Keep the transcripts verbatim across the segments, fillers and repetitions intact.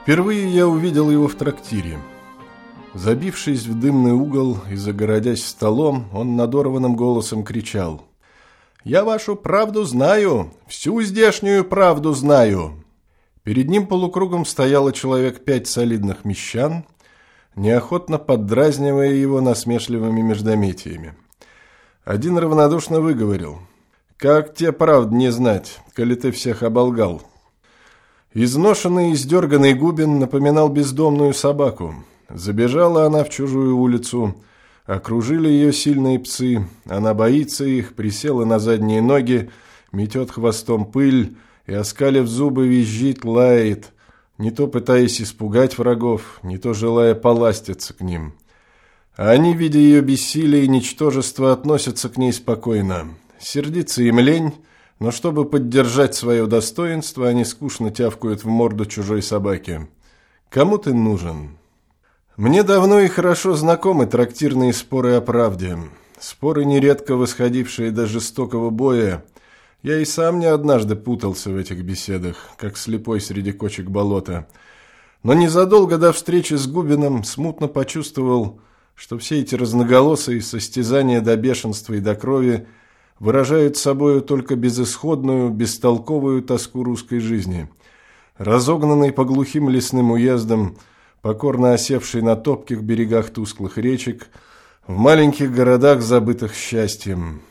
Впервые я увидел его в трактире. Забившись в дымный угол и загородясь столом, он надорванным голосом кричал: «Я вашу правду знаю, всю здешнюю правду знаю!» Перед ним полукругом стояло человек пять солидных мещан, неохотно поддразнивая его насмешливыми междометиями. Один равнодушно выговорил: «Как тебе правду не знать, коли ты всех оболгал?» Изношенный и издерганный Губин напоминал бездомную собаку. Забежала она в чужую улицу, окружили ее сильные псы, она боится их, присела на задние ноги, метет хвостом пыль и, оскалив зубы, визжит, лает, не то пытаясь испугать врагов, не то желая поластиться к ним. А они, видя ее бессилие и ничтожество, относятся к ней спокойно. Сердиться им лень, но чтобы поддержать свое достоинство, они скучно тявкают в морду чужой собаки. Кому ты нужен? Мне давно и хорошо знакомы трактирные споры о правде. Споры, нередко восходившие до жестокого боя. Я и сам не однажды путался в этих беседах, как слепой среди кочек болота. Но незадолго до встречи с Губиным смутно почувствовал, что все эти разноголосые состязания до бешенства и до крови выражают собою только безысходную, бестолковую тоску русской жизни, разогнанной по глухим лесным уездам, покорно осевшей на топких берегах тусклых речек, в маленьких городах, забытых счастьем.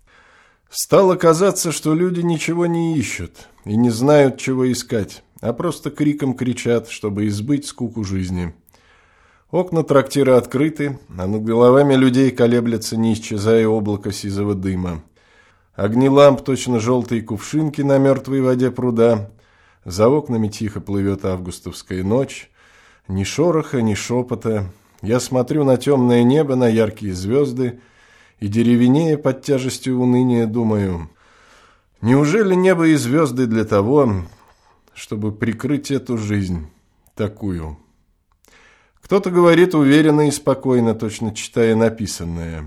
Стало казаться, что люди ничего не ищут и не знают, чего искать, а просто криком кричат, чтобы избыть скуку жизни. Окна трактира открыты, а над головами людей колеблется, не исчезая, облако сизого дыма. Огни ламп точно желтые кувшинки на мертвой воде пруда. За окнами тихо плывет августовская ночь. Ни шороха, ни шепота. Я смотрю на темное небо, на яркие звезды, и деревенея под тяжестью уныния думаю: неужели небо и звезды для того, чтобы прикрыть эту жизнь такую? Кто-то говорит уверенно и спокойно, точно читая написанное: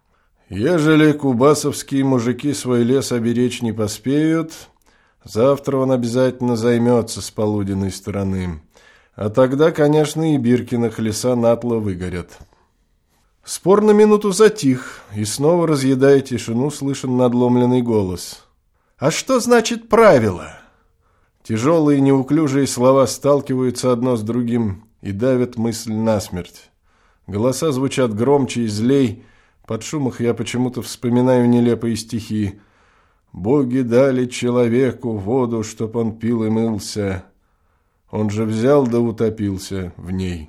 ежели кубасовские мужики свой лес оберечь не поспеют, завтра он обязательно займется с полуденной стороны. А тогда, конечно, и Биркиных леса натло выгорят. Спор на минуту затих, и снова, разъедая тишину, слышен надломленный голос: «А что значит правило?» Тяжелые неуклюжие слова сталкиваются одно с другим и давят мысль насмерть. Голоса звучат громче и злей. Под шум их я почему-то вспоминаю нелепые стихи: «Боги дали человеку воду, чтоб он пил и мылся. Он же взял да утопился в ней».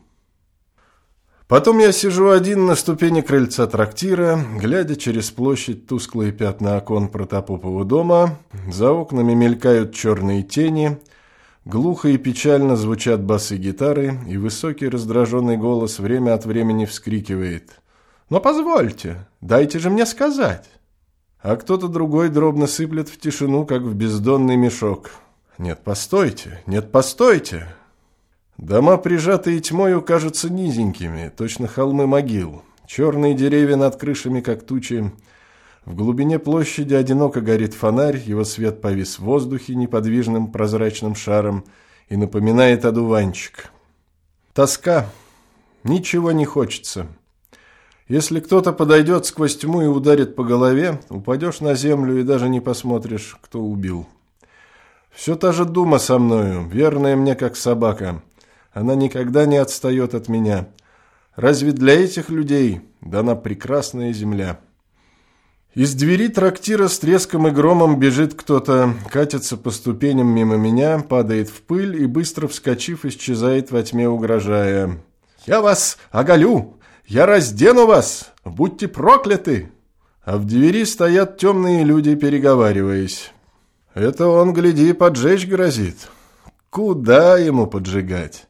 Потом я сижу один на ступени крыльца трактира, глядя через площадь тусклые пятна окон Протопопова дома. За окнами мелькают черные тени, глухо и печально звучат басы гитары, и высокий раздраженный голос время от времени вскрикивает: «Но позвольте, дайте же мне сказать!» А кто-то другой дробно сыплет в тишину, как в бездонный мешок: «Нет, постойте! Нет, постойте!» Дома, прижатые тьмою, кажутся низенькими, точно холмы могил. Черные деревья над крышами, как тучи. В глубине площади одиноко горит фонарь, его свет повис в воздухе неподвижным прозрачным шаром и напоминает одуванчик. Тоска. Ничего не хочется. Если кто-то подойдет сквозь тьму и ударит по голове, упадешь на землю и даже не посмотришь, кто убил. Все та же дума со мною, верная мне как собака. Она никогда не отстает от меня. Разве для этих людей дана прекрасная земля? Из двери трактира с треском и громом бежит кто-то, катится по ступеням мимо меня, падает в пыль и, быстро вскочив, исчезает во тьме, угрожая: «Я вас оголю! Я раздену вас! Будьте прокляты!» А в двери стоят темные люди, переговариваясь. Это он, гляди, поджечь грозит. Куда ему поджигать?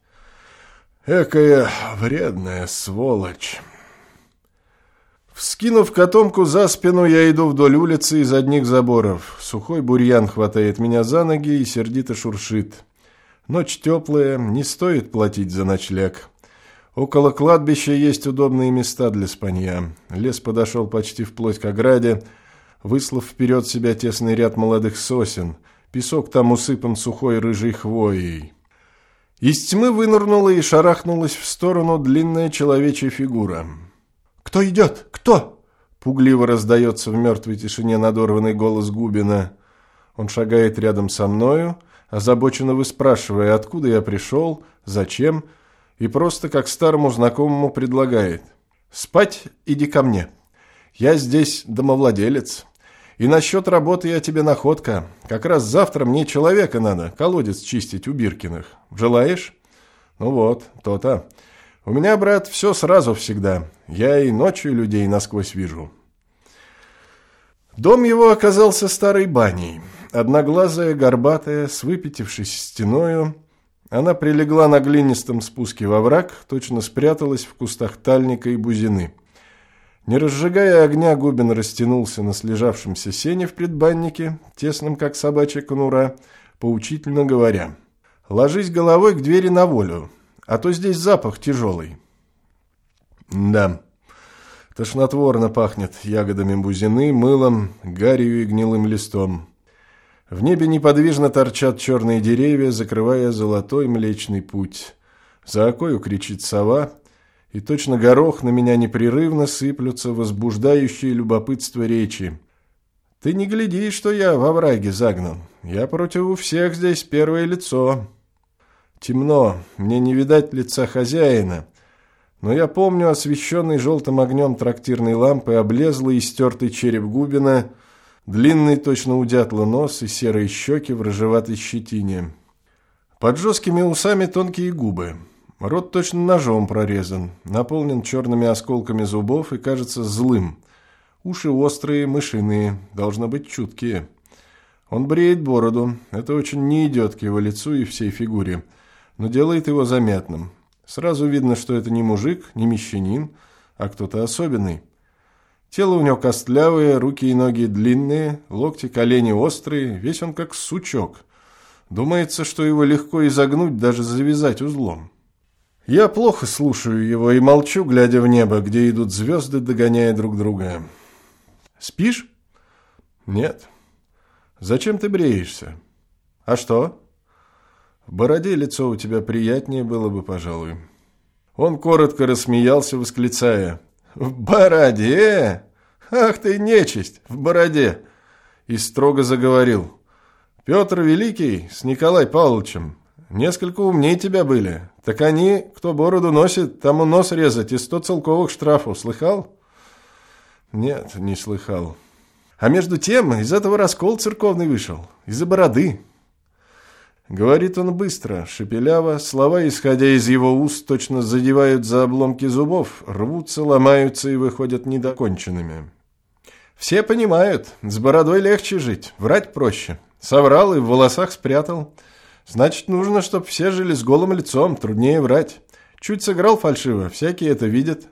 Экая вредная сволочь. Вскинув котомку за спину, я иду вдоль улицы из одних заборов. Сухой бурьян хватает меня за ноги и сердито шуршит. Ночь теплая, не стоит платить за ночлег. Около кладбища есть удобные места для спанья. Лес подошел почти вплоть к ограде, выслав вперед себя тесный ряд молодых сосен. Песок там усыпан сухой рыжей хвоей. Из тьмы вынырнула и шарахнулась в сторону длинная человечья фигура. «Кто идет? Кто?» Пугливо раздается в мертвой тишине надорванный голос Губина. Он шагает рядом со мною, озабоченно выспрашивая, откуда я пришел, зачем, и просто как старому знакомому предлагает. «Спать иди ко мне. Я здесь домовладелец. И насчет работы я тебе находка. Как раз завтра мне человека надо, колодец чистить у Биркиных. Желаешь?» «Ну вот, то-то. У меня, брат, все сразу всегда. Я и ночью людей насквозь вижу». Дом его оказался старой баней. Одноглазая, горбатая, с выпятившейся стеною. Она прилегла на глинистом спуске во враг, точно спряталась в кустах тальника и бузины. Не разжигая огня, Губин растянулся на слежавшемся сене в предбаннике, тесном, как собачья конура, поучительно говоря: «Ложись головой к двери на волю, а то здесь запах тяжелый». Да, тошнотворно пахнет ягодами бузины, мылом, гарью и гнилым листом. В небе неподвижно торчат черные деревья, закрывая золотой млечный путь. За окою кричит сова, и точно горох на меня непрерывно сыплются возбуждающие любопытство речи. «Ты не гляди, что я во враге загнан. Я против всех здесь первое лицо. Темно, мне не видать лица хозяина, но я помню освещенный желтым огнем трактирной лампы облезлый и стертый череп Губина, длинный точно у дятла нос и серые щеки в рыжеватой щетине. Под жесткими усами тонкие губы. Рот точно ножом прорезан, наполнен черными осколками зубов и кажется злым. Уши острые, мышиные, должно быть чуткие. Он бреет бороду, это очень не идет к его лицу и всей фигуре, но делает его заметным. Сразу видно, что это не мужик, не мещанин, а кто-то особенный. Тело у него костлявое, руки и ноги длинные, локти, колени острые, весь он как сучок. Думается, что его легко изогнуть, даже завязать узлом. Я плохо слушаю его и молчу, глядя в небо, где идут звезды, догоняя друг друга. «Спишь?» «Нет». «Зачем ты бреешься?» «А что?» «В бороде лицо у тебя приятнее было бы, пожалуй». Он коротко рассмеялся, восклицая: «В бороде? Ах ты, нечисть, в бороде!» И строго заговорил: «Петр Великий с Николай Павловичем несколько умнее тебя были. Так они, кто бороду носит, тому нос резать и сто целковых штрафов. Слыхал?» «Нет, не слыхал». «А между тем из этого раскол церковный вышел, из-за бороды». Говорит он быстро, шепеляво, слова, исходя из его уст, точно задевают за обломки зубов, рвутся, ломаются и выходят недоконченными. «Все понимают, с бородой легче жить, врать проще. Соврал и в волосах спрятал. Значит, нужно, чтоб все жили с голым лицом, труднее врать. Чуть сыграл фальшиво, всякие это видят».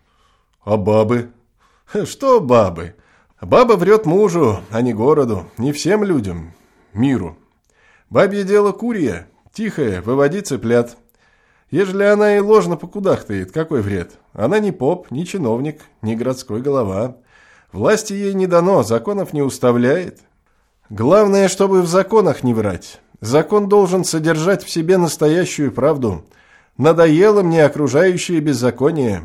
«А бабы?» «Что бабы? Баба врет мужу, а не городу, не всем людям, миру. Бабье дело курье, тихое, выводи цыплят. Ежели она и ложно покудахтает, какой вред? Она не поп, не чиновник, не городской голова. Власти ей не дано, законов не уставляет. Главное, чтобы в законах не врать. Закон должен содержать в себе настоящую правду. Надоело мне окружающее беззаконие».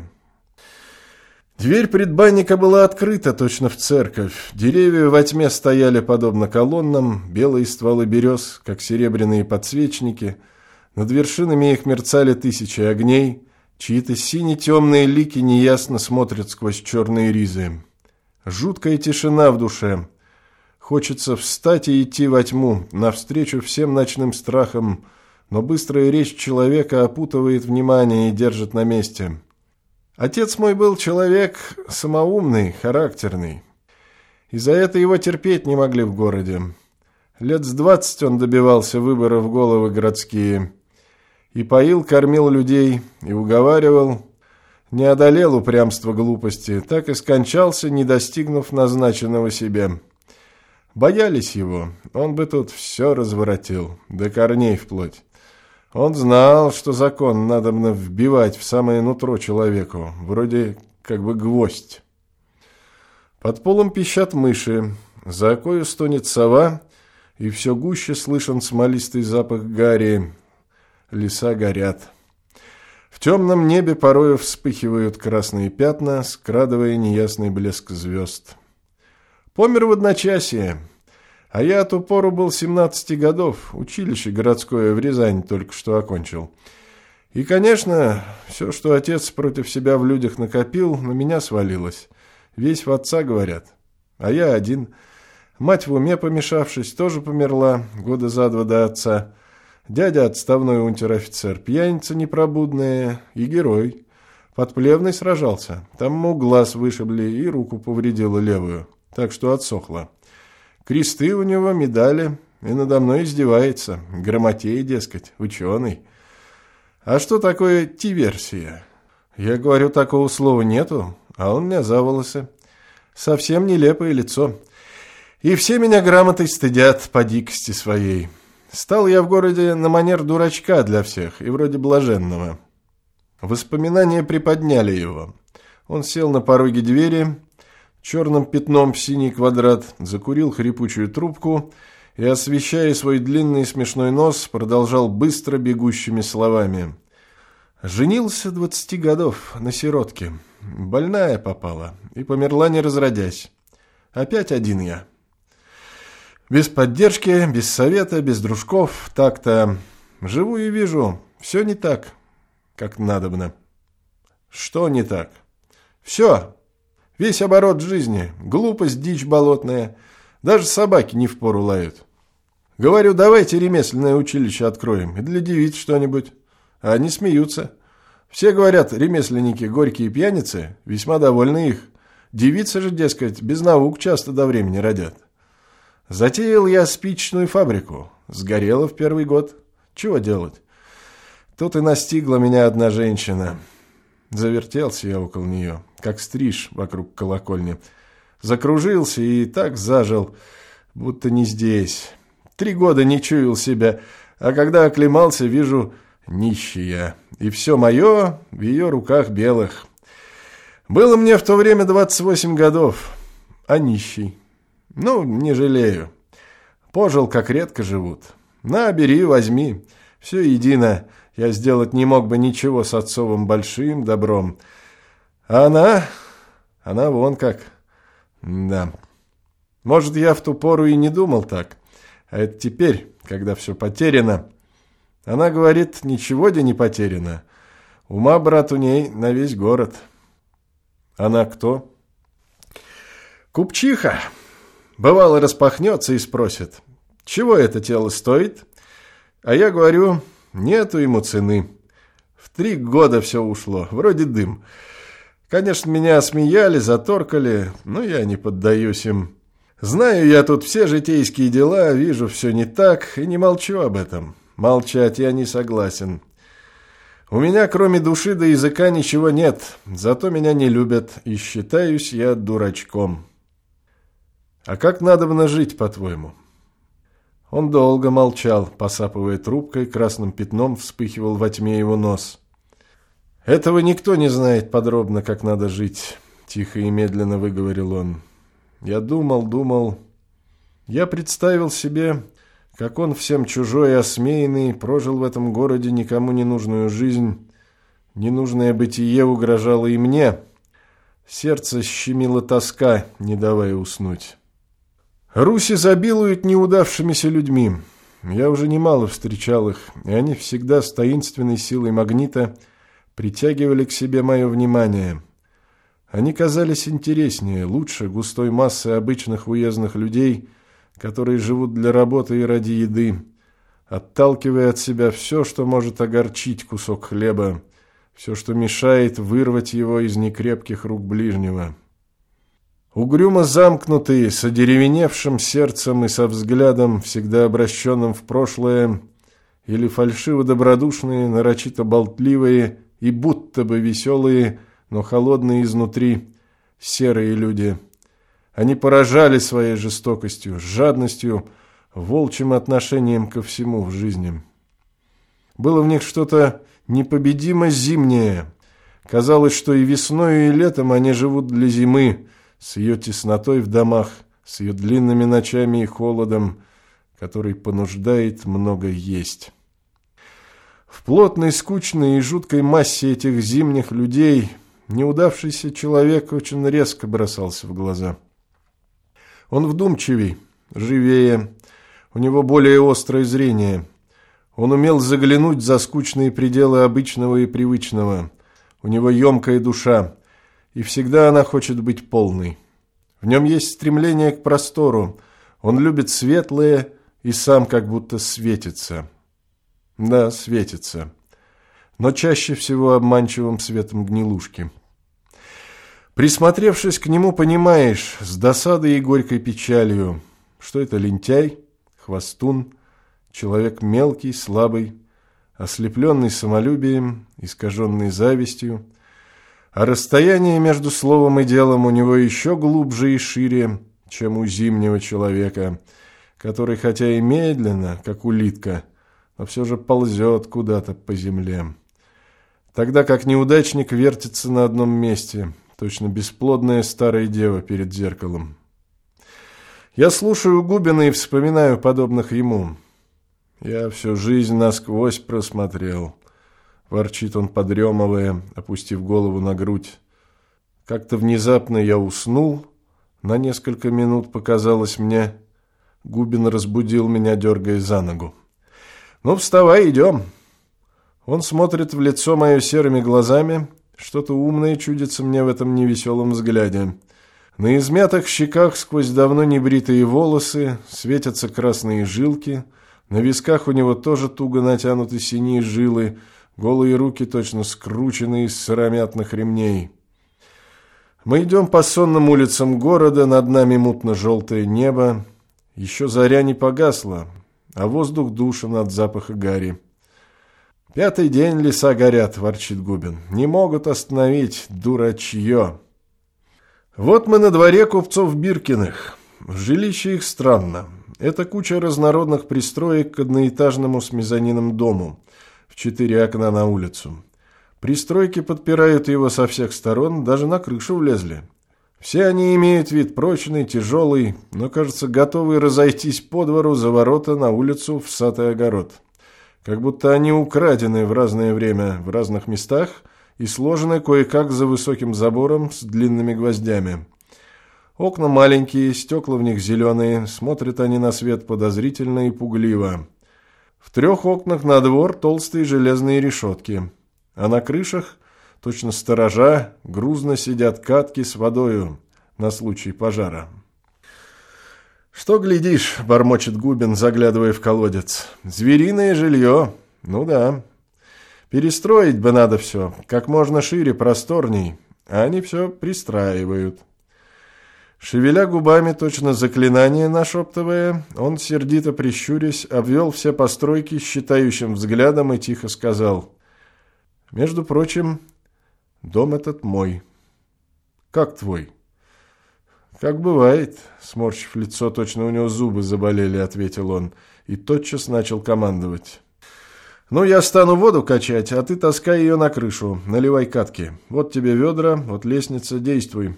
Дверь предбанника была открыта, точно в церковь. Деревья во тьме стояли подобно колоннам, белые стволы берез, как серебряные подсвечники. Над вершинами их мерцали тысячи огней, чьи-то сине-темные лики неясно смотрят сквозь черные ризы. Жуткая тишина в душе. Хочется встать и идти во тьму, навстречу всем ночным страхам, но быстрая речь человека опутывает внимание и держит на месте. Отец мой был человек самоумный, характерный. И за это его терпеть не могли в городе. Лет с двадцать он добивался выбора в головы городские. И поил, кормил людей, и уговаривал. Не одолел упрямства глупости, так и скончался, не достигнув назначенного себе. Боялись его, он бы тут все разворотил, до корней вплоть. Он знал, что закон надобно вбивать в самое нутро человеку, вроде как бы гвоздь. Под полом пищат мыши, за окою стонет сова, и все гуще слышен смолистый запах гари. леса горят. В темном небе порою вспыхивают красные пятна, скрадывая неясный блеск звезд. Помер в одночасье, а я от упору был семнадцати годов, училище городское в Рязани только что окончил. И, конечно, все, что отец против себя в людях накопил, на меня свалилось. Весь в отца, говорят, а я один. Мать в уме помешавшись, тоже померла года за два до отца. Дядя отставной унтер-офицер, пьяница непробудная и герой. Под Плевной сражался, там ему глаз вышибли и руку повредило левую, так что отсохло. Кресты у него, медали, и надо мной издевается, грамотей, дескать, ученый. А что такое тиверсия? Я говорю, такого слова нету, а он меня за волосы. Совсем нелепое лицо. И все меня грамотой стыдят по дикости своей. Стал я в городе на манер дурачка для всех и вроде блаженного. Воспоминания приподняли его. Он сел на пороге двери, черным пятном в синий квадрат, закурил хрипучую трубку и, освещая свой длинный смешной нос, продолжал быстро бегущими словами. Женился двадцати годов на сиротке. Больная попала и померла не разродясь. Опять один я. Без поддержки, без совета, без дружков, так-то. Живу и вижу, все не так, как надобно. Что не так? Все. Весь оборот жизни. Глупость, дичь болотная. Даже собаки не впору лают. Говорю, давайте ремесленное училище откроем и для девиц что-нибудь. А они смеются. Все говорят, ремесленники горькие пьяницы, весьма довольны их. Девицы же, дескать, без наук часто до времени родят. Затеял я спичечную фабрику. Сгорела в первый год. Чего делать? Тут и настигла меня одна женщина. Завертелся я около нее, как стриж вокруг колокольни. Закружился и так зажил, будто не здесь. Три года не чуял себя, а когда оклемался, вижу, нищий я. И все мое в ее руках белых. Было мне в то время двадцать восемь годов, а нищий. Ну, не жалею. Пожил, как редко живут. На, бери, возьми. Все едино. Я сделать не мог бы ничего с отцовым большим добром. А она... Она вон как. Да. Может, я в ту пору и не думал так. А это теперь, когда все потеряно. Она говорит, ничего де не потеряно. Ума, брат, у ней на весь город. Она кто? Купчиха. Бывало, распахнется и спросит, чего это тело стоит? А я говорю, нету ему цены. В три года все ушло, вроде дым. Конечно, меня осмеяли, заторкали, но я не поддаюсь им. Знаю я тут все житейские дела, вижу все не так и не молчу об этом. Молчать я не согласен. У меня кроме души до языка ничего нет, зато меня не любят, и считаюсь я дурачком. А как надобно жить, по-твоему? Он долго молчал, посапывая трубкой, красным пятном вспыхивал во тьме его нос. Этого никто не знает подробно, как надо жить, тихо и медленно выговорил он. Я думал, думал. Я представил себе, как он всем чужой и осмеянный прожил в этом городе никому не нужную жизнь. Ненужное бытие угрожало и мне. Сердце щемило тоска, не давая уснуть. Русь изобилует неудавшимися людьми. Я уже немало встречал их, и они всегда с таинственной силой магнита притягивали к себе мое внимание. Они казались интереснее, лучше густой массы обычных уездных людей, которые живут для работы и ради еды, отталкивая от себя все, что может огорчить кусок хлеба, все, что мешает вырвать его из некрепких рук ближнего. Угрюмо замкнутые, с одеревеневшим сердцем и со взглядом, всегда обращенным в прошлое, или фальшиво-добродушные, нарочито болтливые и будто бы веселые, но холодные изнутри, серые люди. Они поражали своей жестокостью, жадностью, волчьим отношением ко всему в жизни. Было в них что-то непобедимо зимнее. Казалось, что и весной, и летом они живут для зимы, с ее теснотой в домах, с ее длинными ночами и холодом, который понуждает много есть. В плотной, скучной и жуткой массе этих зимних людей неудавшийся человек очень резко бросался в глаза. Он вдумчивей, живее, у него более острое зрение. Он умел заглянуть за скучные пределы обычного и привычного. У него емкая душа, и всегда она хочет быть полной. В нем есть стремление к простору. Он любит светлое и сам как будто светится. Да, светится. Но чаще всего обманчивым светом гнилушки. Присмотревшись к нему, понимаешь, с досадой и горькой печалью, что это лентяй, хвастун, человек мелкий, слабый, ослепленный самолюбием, искаженный завистью, а расстояние между словом и делом у него еще глубже и шире, чем у зимнего человека, который хотя и медленно, как улитка, но все же ползет куда-то по земле. Тогда как неудачник вертится на одном месте, точно бесплодная старая дева перед зеркалом. Я слушаю Губина и вспоминаю подобных ему. Я всю жизнь насквозь просмотрел. Ворчит он, подремывая, опустив голову на грудь. Как-то внезапно я уснул. На несколько минут показалось мне. Губин разбудил меня, дергая за ногу. «Ну, вставай, идем». Он смотрит в лицо мое серыми глазами. Что-то умное чудится мне в этом невеселом взгляде. На измятых щеках сквозь давно небритые волосы светятся красные жилки. На висках у него тоже туго натянуты синие жилы. Голые руки точно скручены из сыромятных ремней. Мы идем по сонным улицам города, над нами мутно-желтое небо. Еще заря не погасла, а воздух душен от запаха гари. «Пятый день леса горят», – ворчит Губин. «Не могут остановить, дурачье». Вот мы на дворе купцов Биркиных. Жилище их странно. Это куча разнородных пристроек к одноэтажному с мезонином дому. В четыре окна на улицу. Пристройки подпирают его со всех сторон, даже на крышу влезли. Все они имеют вид прочный, тяжелый, но, кажется, готовы разойтись по двору за ворота на улицу в сад и огород. Как будто они украдены в разное время в разных местах и сложены кое-как за высоким забором с длинными гвоздями. Окна маленькие, стекла в них зеленые, смотрят они на свет подозрительно и пугливо. В трех окнах на двор толстые железные решетки, а на крышах, точно сторожа, грузно сидят катки с водою на случай пожара. «Что глядишь?» – бормочет Губин, заглядывая в колодец. «Звериное жилье. Ну да. Перестроить бы надо все, как можно шире, просторней, а они все пристраивают». Шевеля губами, точно заклинание нашептывая, он, сердито прищурясь, обвел все постройки считающим взглядом и тихо сказал: «Между прочим, дом этот мой». «Как твой?» «Как бывает», — сморщив лицо, точно у него зубы заболели, ответил он, и тотчас начал командовать. «Ну, я стану воду качать, а ты таскай ее на крышу, наливай катки. Вот тебе ведра, вот лестница, действуй».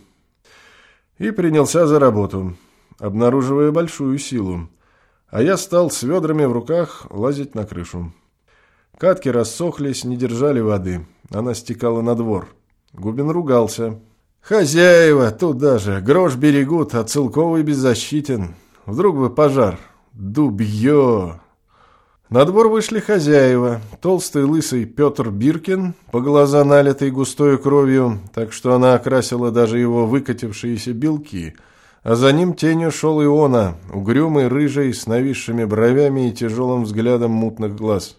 И принялся за работу, обнаруживая большую силу. А я стал с ведрами в руках лазить на крышу. Катки рассохлись, не держали воды. Она стекала на двор. Губин ругался. «Хозяева туда же, грош берегут, а целковый беззащитен. Вдруг бы пожар. Дубье!» На двор вышли хозяева. Толстый лысый Петр Биркин, по глаза налитый густой кровью, так что она окрасила даже его выкатившиеся белки, а за ним тенью шел Иона, угрюмый, рыжий, с нависшими бровями и тяжелым взглядом мутных глаз.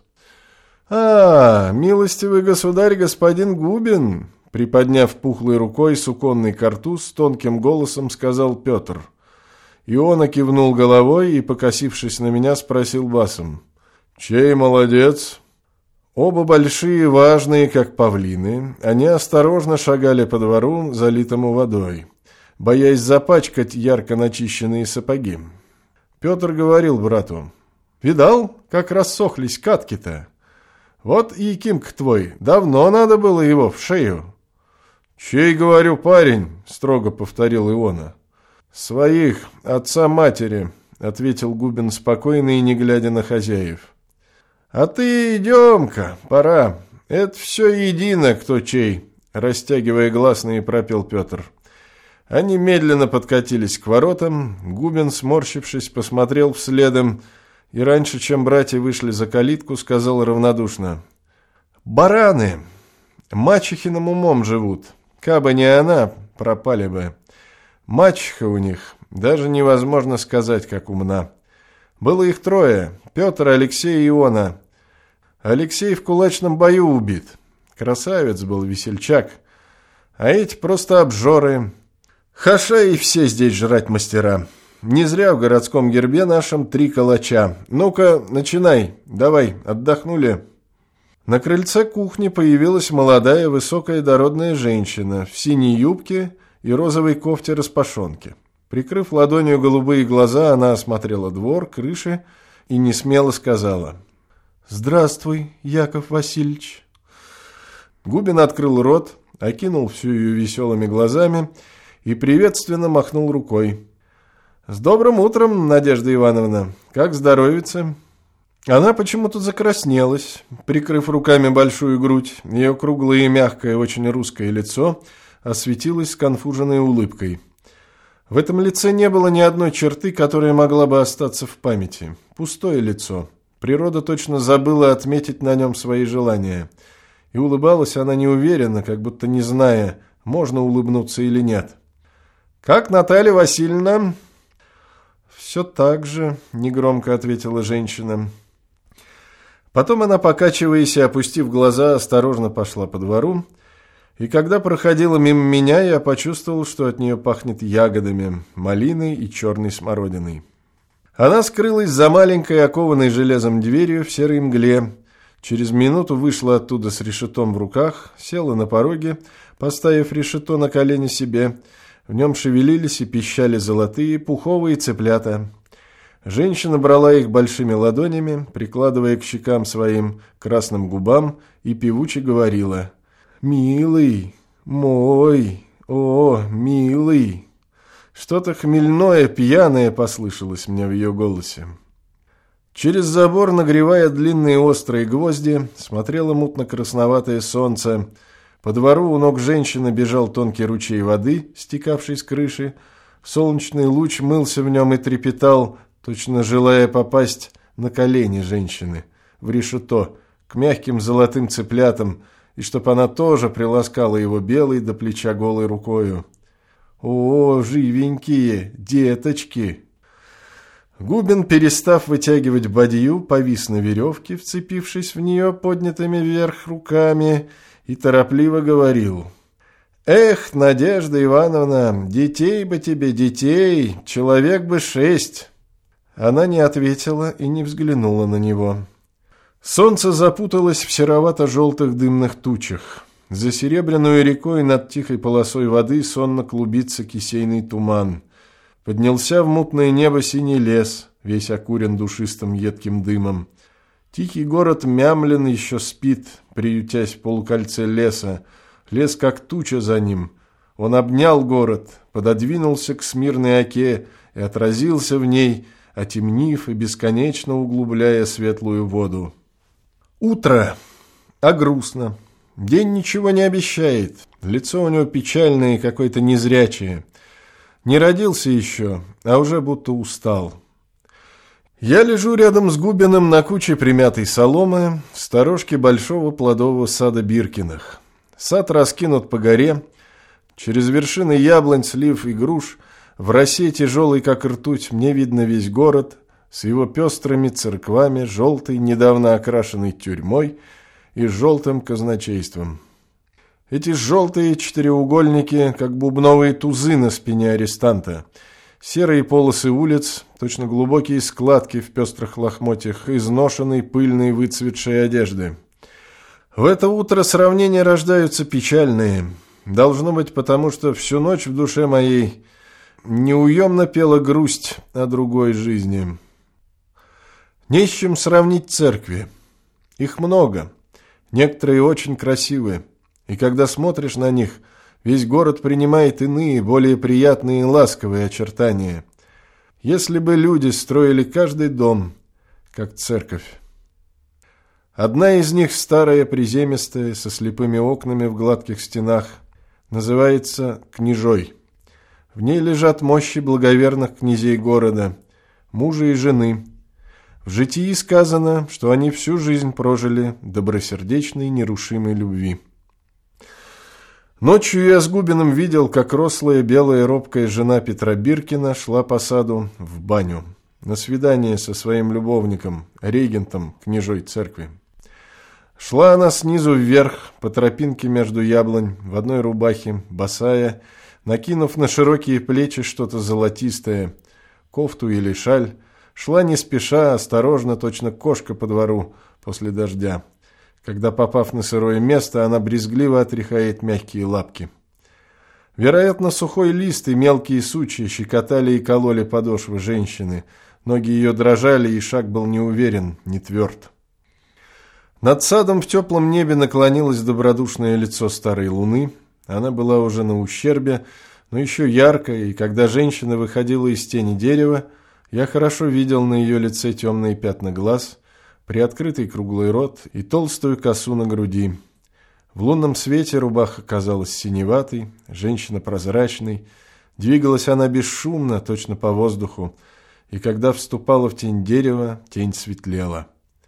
«А, милостивый государь, господин Губин!» Приподняв пухлой рукой суконный картуз, тонким голосом сказал Петр. Иона кивнул головой и, покосившись на меня, спросил басом: «Чей молодец?» Оба большие, важные, как павлины, они осторожно шагали по двору, залитому водой, боясь запачкать ярко начищенные сапоги. Петр говорил брату: «Видал, как рассохлись катки-то? Вот и Якимка твой, давно надо было его в шею». «Чей, говорю, парень?» – строго повторил Иона. «Своих, отца-матери», – ответил Губин спокойно и не глядя на хозяев. «А ты идем-ка, пора. Это все едино, кто чей», – растягивая гласные, пропел Петр. Они медленно подкатились к воротам. Губин, сморщившись, посмотрел вследом и раньше, чем братья вышли за калитку, сказал равнодушно: «Бараны! Мачехиным умом живут. Кабы не она, пропали бы. Мачеха у них, даже невозможно сказать, как умна. Было их трое: Петр, Алексей и Иона. Алексей в кулачном бою убит. Красавец был, весельчак. А эти просто обжоры. Хаша и все здесь жрать мастера. Не зря в городском гербе нашем три калача. Ну-ка, начинай. Давай, отдохнули». На крыльце кухни появилась молодая высокая дородная женщина в синей юбке и розовой кофте-распашонке. Прикрыв ладонью голубые глаза, она осмотрела двор, крыши и несмело сказала: «Здравствуй, Яков Васильевич». Губин открыл рот, окинул всю ее веселыми глазами и приветственно махнул рукой. «С добрым утром, Надежда Ивановна! Как здоровится?» Она почему-то закраснелась, прикрыв руками большую грудь. Ее круглое и мягкое, очень русское лицо осветилось сконфуженной улыбкой. В этом лице не было ни одной черты, которая могла бы остаться в памяти. Пустое лицо. Природа точно забыла отметить на нем свои желания. И улыбалась она неуверенно, как будто не зная, можно улыбнуться или нет. «Как Наталья Васильевна?» «Все так же», — негромко ответила женщина. Потом она, покачиваясь и опустив глаза, осторожно пошла по двору, и когда проходила мимо меня, я почувствовал, что от нее пахнет ягодами, малиной и черной смородиной. Она скрылась за маленькой, окованной железом дверью в серой мгле. Через минуту вышла оттуда с решетом в руках, села на пороге, поставив решето на колени себе. В нем шевелились и пищали золотые пуховые цыплята. Женщина брала их большими ладонями, прикладывая к щекам своим красным губам, и певуче говорила: «Милый мой, о, милый». Что-то хмельное, пьяное послышалось мне в ее голосе. Через забор, нагревая длинные острые гвозди, смотрело мутно-красноватое солнце. По двору у ног женщины бежал тонкий ручей воды, стекавший с крыши. Солнечный луч мылся в нем и трепетал, точно желая попасть на колени женщины, в решето, к мягким золотым цыплятам, и чтоб она тоже приласкала его белой до плеча голой рукою. «О, живенькие деточки!» Губин, перестав вытягивать бадью, повис на веревке, вцепившись в нее поднятыми вверх руками, и торопливо говорил: «Эх, Надежда Ивановна, детей бы тебе, детей, человек бы шесть!» Она не ответила и не взглянула на него. Солнце запуталось в серовато-желтых дымных тучах. За серебряной рекой над тихой полосой воды сонно клубится кисейный туман. Поднялся в мутное небо синий лес, весь окурен душистым едким дымом. Тихий город Мямлин еще спит, приютясь в полукольце леса. Лес как туча за ним. Он обнял город, пододвинулся к Смирной оке и отразился в ней, отемнив и бесконечно углубляя светлую воду. Утро, а грустно. День ничего не обещает. Лицо у него печальное и какое-то незрячее. Не родился еще, а уже будто устал. Я лежу рядом с Губиным на куче примятой соломы в сторожке большого плодового сада Биркиных. Сад раскинут по горе. Через вершины яблонь, слив и груш в росе тяжелой, как ртуть, мне видно весь город с его пестрыми церквами, желтой, недавно окрашенной тюрьмой и желтым казначейством. Эти желтые четыреугольники, как бубновые тузы на спине арестанта, серые полосы улиц, точно глубокие складки в пестрых лохмотьях изношенной, пыльной, выцветшей одежды. В это утро сравнения рождаются печальные. Должно быть, потому что всю ночь в душе моей неуемно пела грусть о другой жизни. Не с чем сравнить церкви. Их много. Некоторые очень красивые. И когда смотришь на них, весь город принимает иные, более приятные и ласковые очертания. Если бы люди строили каждый дом, как церковь. Одна из них, старая, приземистая, со слепыми окнами в гладких стенах, называется «Княжой». В ней лежат мощи благоверных князей города, мужа и жены. В житии сказано, что они всю жизнь прожили добросердечной, нерушимой любви. Ночью я с Губиным видел, как рослая, белая, робкая жена Петра Биркина шла по саду в баню на свидание со своим любовником, регентом княжой церкви. Шла она снизу вверх, по тропинке между яблонь, в одной рубахе, босая, накинув на широкие плечи что-то золотистое, кофту или шаль, шла не спеша, осторожно, точно кошка по двору после дождя. Когда, попав на сырое место, она брезгливо отряхает мягкие лапки. Вероятно, сухой лист и мелкие сучья щекотали и кололи подошвы женщины. Ноги ее дрожали, и шаг был неуверен, не тверд. Над садом в теплом небе наклонилось добродушное лицо старой луны. Она была уже на ущербе, но еще яркая, и когда женщина выходила из тени дерева, я хорошо видел на ее лице темные пятна глаз, приоткрытый круглый рот и толстую косу на груди. В лунном свете рубаха казалась синеватой, женщина прозрачной. Двигалась она бесшумно, точно по воздуху, и когда вступала в тень дерева, тень светлела.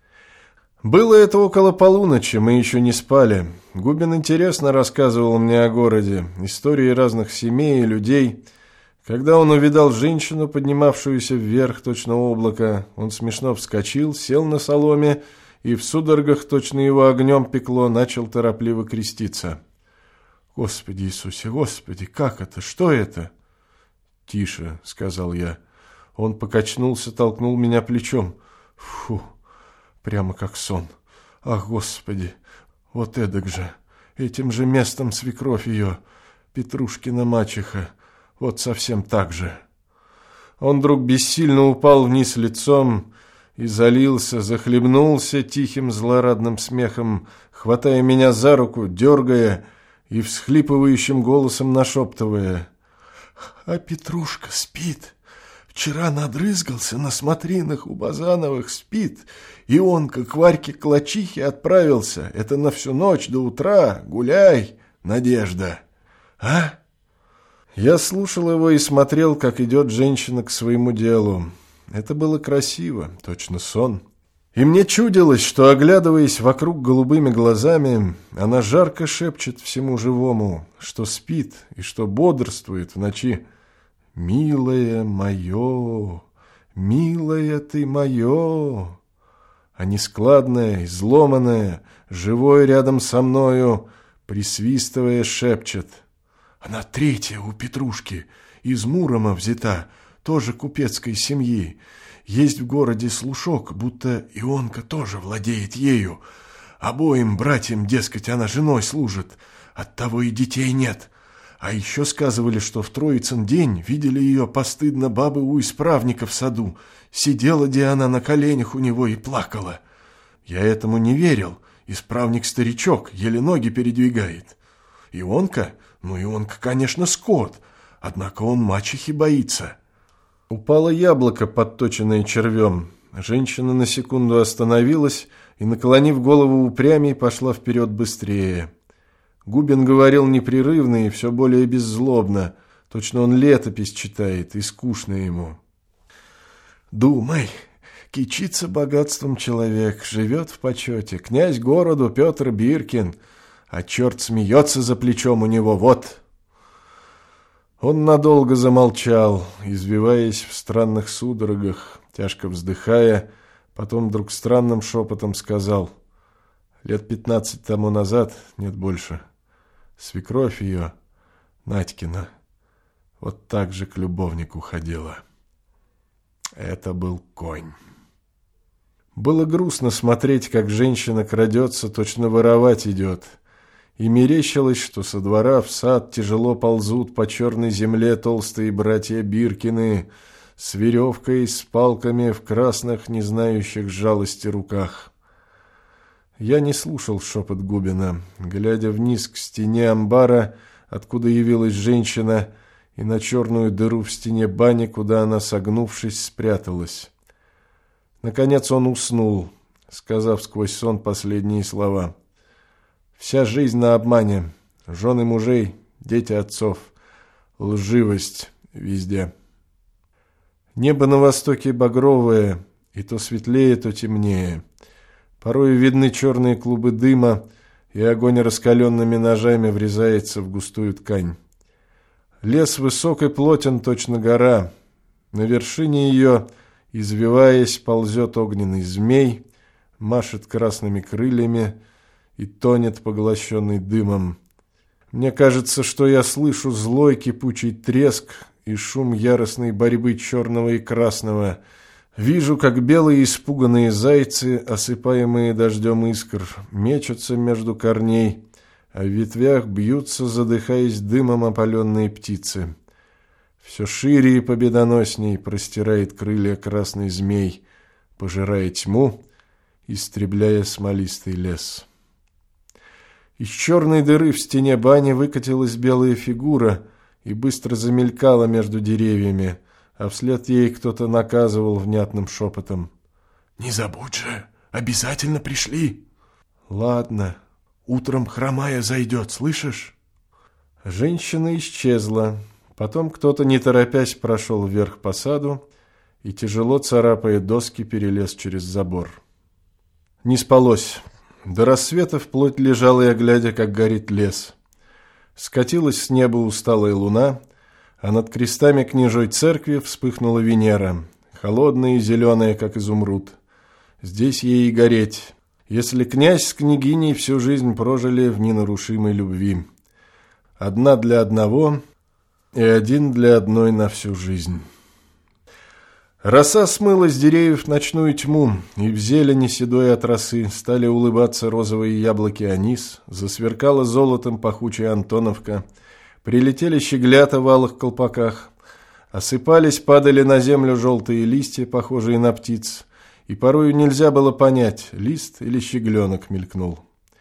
Было это около полуночи, мы еще не спали. Губин интересно рассказывал мне о городе, истории разных семей и людей. Когда он увидал женщину, поднимавшуюся вверх, точно облако, он смешно вскочил, сел на соломе и в судорогах, точно его огнем пекло, начал торопливо креститься. «Господи Иисусе, Господи, как это? Что это?» «Тише», — сказал я. Он покачнулся, толкнул меня плечом. «Фу, прямо как сон. Ах, Господи, вот эдак же, этим же местом свекровь ее, Петрушкина мачеха. Вот совсем так же». Он вдруг бессильно упал вниз лицом и залился, захлебнулся тихим злорадным смехом, хватая меня за руку, дергая и всхлипывающим голосом нашептывая: «А Петрушка спит. Вчера надрызгался на смотринах у Базановых, спит. И он, как Варьке Клачихе, отправился. Это на всю ночь до утра. Гуляй, Надежда. А?» Я слушал его и смотрел, как идет женщина к своему делу. Это было красиво, точно сон. И мне чудилось, что, оглядываясь вокруг голубыми глазами, она жарко шепчет всему живому, что спит и что бодрствует в ночи. «Милое мое, милое ты мое!» А нескладное, изломанное, живое рядом со мною, присвистывая, шепчет: «Она третья у Петрушки, из Мурома взята, тоже купецкой семьи. Есть в городе слушок, будто Ионка тоже владеет ею. Обоим братьям, дескать, она женой служит, оттого и детей нет. А еще сказывали, что в Троицын день видели ее постыдно бабы у исправника в саду. Сидела где она на коленях у него и плакала. Я этому не верил. Исправник-старичок еле ноги передвигает. Ионка? Ну, Ионка, конечно, скот, однако он мачехи боится». Упало яблоко, подточенное червем. Женщина на секунду остановилась и, наклонив голову упрямей, пошла вперед быстрее. Губин говорил непрерывно и все более беззлобно. Точно он летопись читает, и скучно ему. «Думай, кичится богатством человек, живет в почете. Князь городу Петр Биркин, а черт смеется за плечом у него, вот». Он надолго замолчал, извиваясь в странных судорогах, тяжко вздыхая, потом вдруг странным шепотом сказал: «Лет пятнадцать тому назад, нет больше, свекровь ее, Надькина, вот так же к любовнику ходила. Это был конь». Было грустно смотреть, как женщина крадется, точно воровать идет. И мерещилось, что со двора в сад тяжело ползут по черной земле толстые братья Биркины с веревкой, с палками в красных, не знающих жалости руках. Я не слушал шепот Губина, глядя вниз к стене амбара, откуда явилась женщина, и на черную дыру в стене бани, куда она, согнувшись, спряталась. Наконец он уснул. сказав сквозь сон последние слова. Вся жизнь на обмане, жены мужей, дети отцов, лживость везде. Небо на востоке багровое, и то светлее, то темнее. Порой видны черные клубы дыма, и огонь раскаленными ножами врезается в густую ткань. Лес высок и плотен, точно гора. На вершине ее, извиваясь, ползет огненный змей, машет красными крыльями и тонет, поглощенный дымом. Мне кажется, что я слышу злой кипучий треск и шум яростной борьбы черного и красного. Вижу, как белые испуганные зайцы, осыпаемые дождем искр, мечутся между корней, а в ветвях бьются, задыхаясь дымом, опаленные птицы. Все шире и победоносней простирает крылья красный змей, пожирая тьму, истребляя смолистый лес. Из черной дыры в стене бани выкатилась белая фигура и быстро замелькала между деревьями, а вслед ей кто-то наказывал внятным шепотом: «Не забудь же, обязательно пришли!» «Ладно, утром хромая зайдет, слышишь?» Женщина исчезла. Потом кто-то, не торопясь, прошел вверх по саду и, тяжело царапая доски, перелез через забор. Не спалось. До рассвета вплоть лежала я, глядя, как горит лес. Скатилась с неба усталая луна, а над крестами княжой церкви вспыхнула Венера, холодная и зеленая, как изумруд. Здесь ей и гореть, если князь с княгиней всю жизнь прожили в ненарушимой любви. Одна для одного и один для одной на всю жизнь. Роса смыла с деревьев ночную тьму, и в зелени седой от росы стали улыбаться розовые яблоки анис, засверкала золотом пахучая Антоновка, прилетели щеглята в алых колпаках, осыпались, падали на землю желтые листья, похожие на птиц, и порою нельзя было понять, лист или щегленок мелькнул.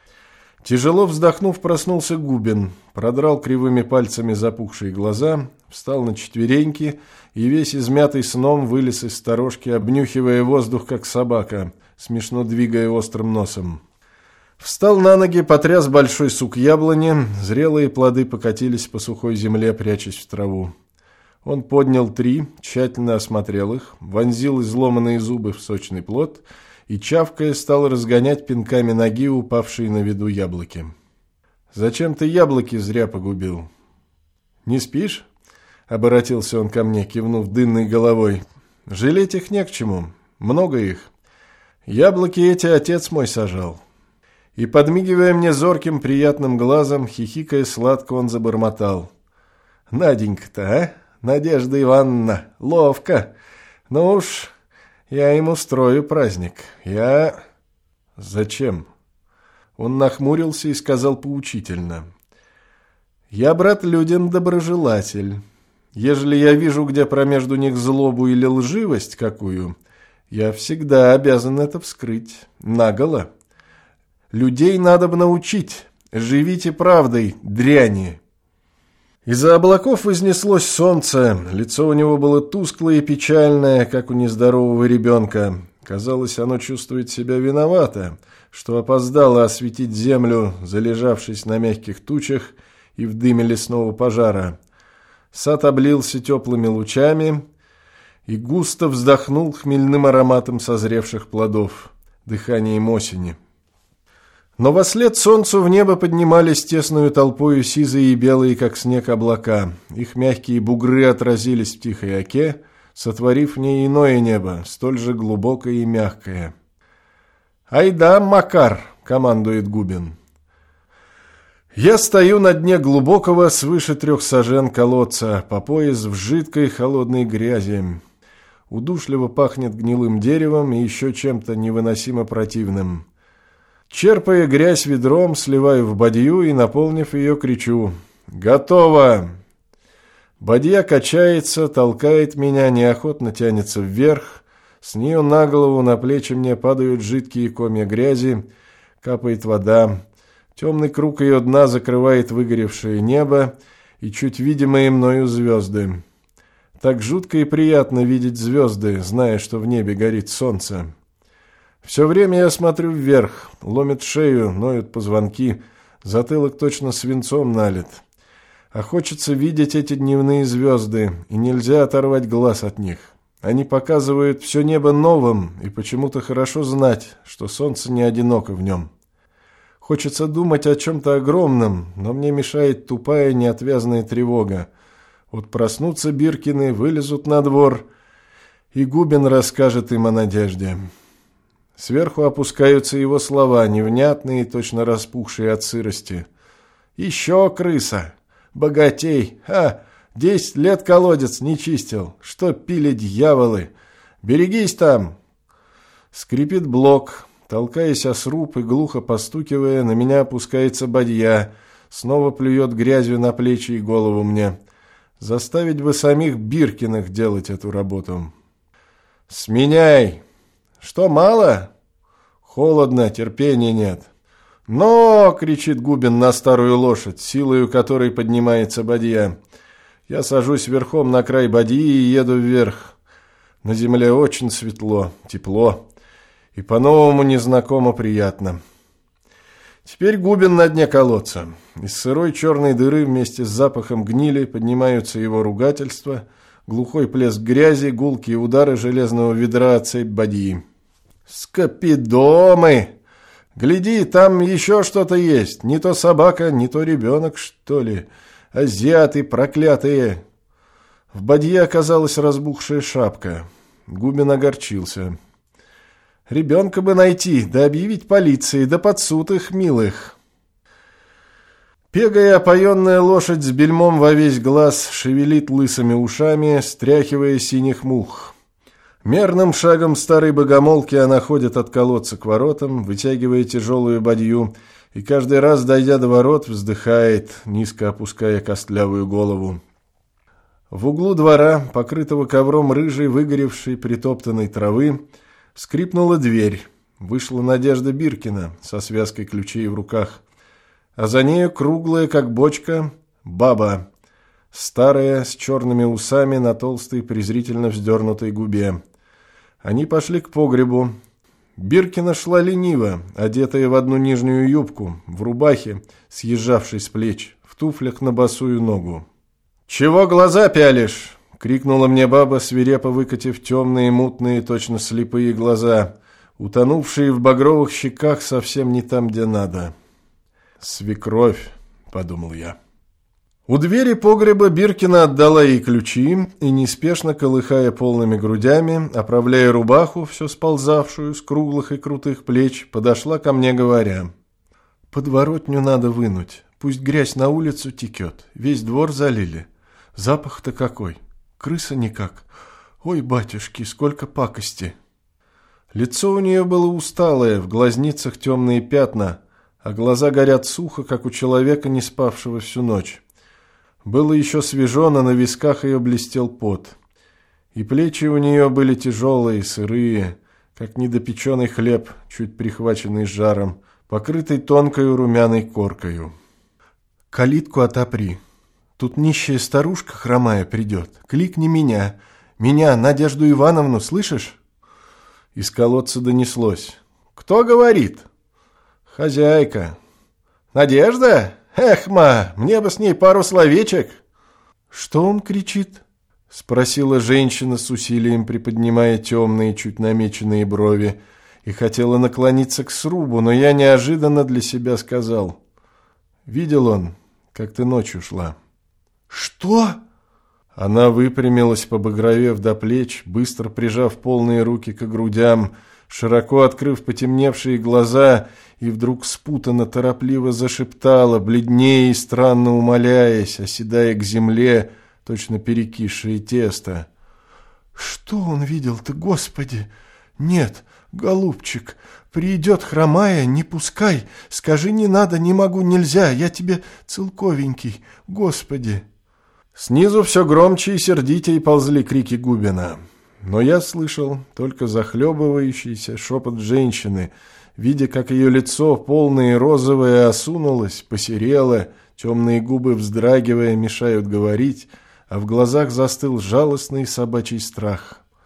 Тяжело вздохнув, проснулся Губин, продрал кривыми пальцами запухшие глаза, встал на четвереньки и весь измятый сном вылез из сторожки, обнюхивая воздух, как собака, смешно двигая острым носом. Встал на ноги, потряс большой сук яблони, зрелые плоды покатились по сухой земле, прячась в траву. Он поднял три, тщательно осмотрел их, вонзил изломанные зубы в сочный плод и, чавкая, стал разгонять пинками ноги упавшие на виду яблоки. «Зачем ты яблоки зря погубил?» «Не спишь?» — оборотился он ко мне, кивнув дынной головой. «Жалеть их не к чему, много их. Яблоки эти отец мой сажал». И, подмигивая мне зорким приятным глазом, хихикая сладко, он забормотал: «Наденька-то, а? Надежда Ивановна, ловко. Ну уж, я им устрою праздник. Я...» «Зачем?» Он нахмурился и сказал поучительно: «Я, брат, людям доброжелатель. Ежели я вижу, где промежду них злобу или лживость какую, я всегда обязан это вскрыть, наголо. Людей надо бы научить. Живите правдой, дряни». Из-за облаков вознеслось солнце. Лицо у него было тусклое и печальное, как у нездорового ребенка. Казалось, оно чувствует себя виновато, что опоздало осветить землю, залежавшись на мягких тучах и в дыме лесного пожара. Сад облился теплыми лучами и густо вздохнул хмельным ароматом созревших плодов, дыханием осени. Но вослед солнцу в небо поднимались тесную толпою сизые и белые, как снег, облака. Их мягкие бугры отразились в тихой оке, сотворив в ней иное небо, столь же глубокое и мягкое. «Айда, Макар!» — командует Губин. Я стою на дне глубокого, свыше трех сажен колодца, по пояс в жидкой холодной грязи. Удушливо пахнет гнилым деревом и еще чем-то невыносимо противным. Черпая грязь ведром, сливаю в бадью и, наполнив ее, кричу: «Готово!» Бадья качается, толкает меня, неохотно тянется вверх. С нее на голову, на плечи мне падают жидкие комья грязи, капает вода. Темный круг ее дна закрывает выгоревшее небо и чуть видимые мною звезды. Так жутко и приятно видеть звезды, зная, что в небе горит солнце. Все время я смотрю вверх, ломит шею, ноют позвонки, затылок точно свинцом налит. А хочется видеть эти дневные звезды, и нельзя оторвать глаз от них. Они показывают все небо новым, и почему-то хорошо знать, что солнце не одиноко в нем. Хочется думать о чем-то огромном, но мне мешает тупая неотвязная тревога. Вот проснутся Биркины, вылезут на двор, и Губин расскажет им о надежде. Сверху опускаются его слова, невнятные, точно распухшие от сырости. «Еще крыса! Богатей! Ха! Десять лет колодец не чистил! Что пили дьяволы! Берегись там!» Скрипит блок. Толкаясь о сруб и глухо постукивая, на меня опускается бадья. Снова плюет грязью на плечи и голову мне. Заставить бы самих Биркиных делать эту работу. «Сменяй!» «Что, мало?» «Холодно, терпения нет». «Но!» — кричит Губин на старую лошадь, силою которой поднимается бадья. Я сажусь верхом на край бадьи и еду вверх. На земле очень светло, тепло и по-новому незнакомо приятно. Теперь Губин на дне колодца. Из сырой черной дыры вместе с запахом гнили поднимаются его ругательства, глухой плеск грязи, гулкие удары железного ведра о цепь бадьи. «Скопидомы! Гляди, там еще что-то есть. Не то собака, не то ребенок, что ли. Азиаты проклятые!» В бадье оказалась разбухшая шапка. Губин огорчился. «Ребенка бы найти, да объявить полиции, да под суд их милых». Пегая опоенная лошадь с бельмом во весь глаз шевелит лысыми ушами, стряхивая синих мух. Мерным шагом старой богомолки она ходит от колодца к воротам, вытягивая тяжелую бадью, и каждый раз, дойдя до ворот, вздыхает, низко опуская костлявую голову. В углу двора, покрытого ковром рыжей, выгоревшей, притоптанной травы, скрипнула дверь. Вышла Надежда Биркина со связкой ключей в руках, а за нею круглая, как бочка, баба, старая, с черными усами на толстой, презрительно вздернутой губе. Они пошли к погребу. Биркина шла лениво, одетая в одну нижнюю юбку, в рубахе, съезжавшей с плеч, в туфлях на босую ногу. «Чего глаза пялишь?» — крикнула мне баба, свирепо выкатив темные, мутные, точно слепые глаза, утонувшие в багровых щеках совсем не там, где надо. «Свекровь», — подумал я. У двери погреба Биркина отдала ей ключи и, неспешно колыхая полными грудями, оправляя рубаху, все сползавшую с круглых и крутых плеч, подошла ко мне, говоря: «Подворотню надо вынуть, пусть грязь на улицу текет, весь двор залили. Запах-то какой, крыса никак. Ой, батюшки, сколько пакости!» Лицо у нее было усталое, в глазницах темные пятна, а глаза горят сухо, как у человека, не спавшего всю ночь. Было еще свежо, но на висках ее блестел пот. И плечи у нее были тяжелые, сырые, как недопеченный хлеб, чуть прихваченный жаром, покрытый тонкою румяной коркою. «Калитку отопри. Тут нищая старушка хромая придет. Кликни меня. Меня, Надежду Ивановну, слышишь?» Из колодца донеслось: «Кто говорит?» «Хозяйка». «Надежда? Эх, ма, мне бы с ней пару словечек». «Что он кричит?» — спросила женщина с усилием, приподнимая темные, чуть намеченные брови, и хотела наклониться к срубу, но я неожиданно для себя сказал: «Видел он, как ты ночью шла». «Что?» Она выпрямилась, побагровев до плеч, быстро прижав полные руки к грудям, широко открыв потемневшие глаза, и вдруг спутанно, торопливо зашептала, бледнее и странно умоляясь, оседая к земле, точно перекисшее тесто. «Что он видел-то, Господи? Нет, голубчик, придет хромая, не пускай, скажи, не надо, не могу, нельзя, я тебе целковенький, Господи!» Снизу все громче и сердитее ползли крики Губина. Но я слышал только захлебывающийся шепот женщины, видя, как ее лицо, полное и розовое, осунулось, посерело, темные губы, вздрагивая, мешают говорить, а в глазах застыл жалостный собачий страх.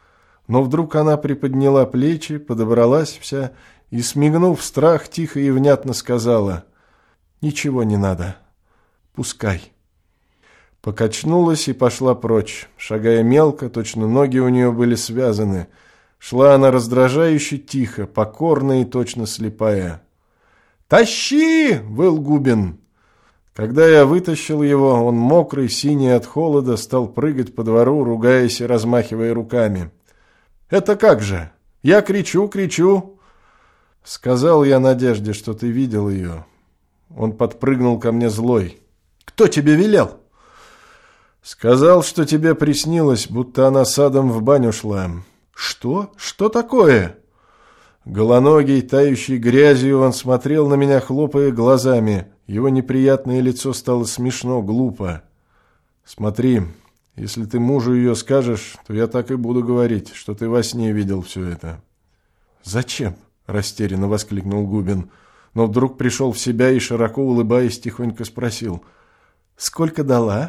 Но вдруг она приподняла плечи, подобралась вся и, смигнув страх, тихо и внятно сказала: «Ничего не надо, пускай». Покачнулась и пошла прочь, шагая мелко, точно ноги у нее были связаны. Шла она раздражающе тихо, покорная и точно слепая. «Тащи!» — выл Губин. Когда я вытащил его, он, мокрый, синий от холода, стал прыгать по двору, ругаясь и размахивая руками. «Это как же? Я кричу, кричу!» Сказал я Надежде, что ты видел ее. Он подпрыгнул ко мне злой. «Кто тебе велел?» «Сказал, что тебе приснилось, будто она садом в баню шла». «Что? Что такое?» Голоногий, тающий грязью, он смотрел на меня, хлопая глазами. Его неприятное лицо стало смешно, глупо. «Смотри, если ты мужу ее скажешь, то я так и буду говорить, что ты во сне видел все это». «Зачем?» – растерянно воскликнул Губин, но вдруг пришел в себя и, широко улыбаясь, тихонько спросил: «Сколько дала?»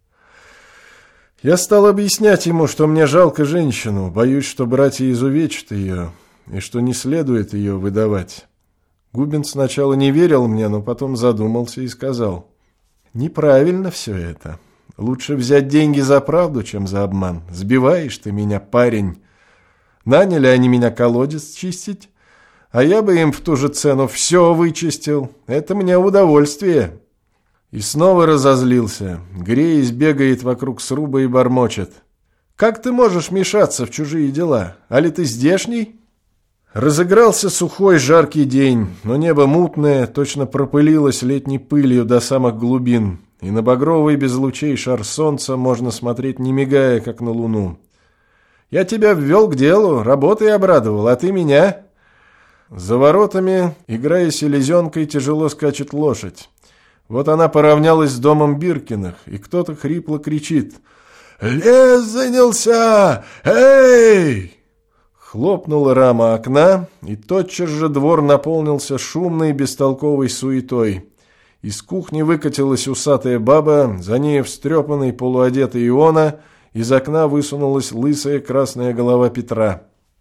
Я стал объяснять ему, что мне жалко женщину, боюсь, что братья изувечат ее, и что не следует ее выдавать. Губин сначала не верил мне, но потом задумался и сказал: «Неправильно все это. Лучше взять деньги за правду, чем за обман. Сбиваешь ты меня, парень. Наняли они меня колодец чистить, а я бы им в ту же цену все вычистил. Это мне удовольствие». И снова разозлился, греясь, бегает вокруг сруба и бормочет: «Как ты можешь мешаться в чужие дела? Али ты здешний?» Разыгрался сухой жаркий день, но небо мутное, точно пропылилось летней пылью до самых глубин, и на багровый без лучей шар солнца можно смотреть не мигая, как на луну. «Я тебя ввел к делу, работой обрадовал, а ты меня?» За воротами, играя селезенкой, тяжело скачет лошадь. Вот она поравнялась с домом Биркиных, и кто-то хрипло кричит: «Лес занялся! Эй!» Хлопнула рама окна, и тотчас же двор наполнился шумной бестолковой суетой. Из кухни выкатилась усатая баба, за ней встрепанный полуодетый Иона, из окна высунулась лысая красная голова Петра.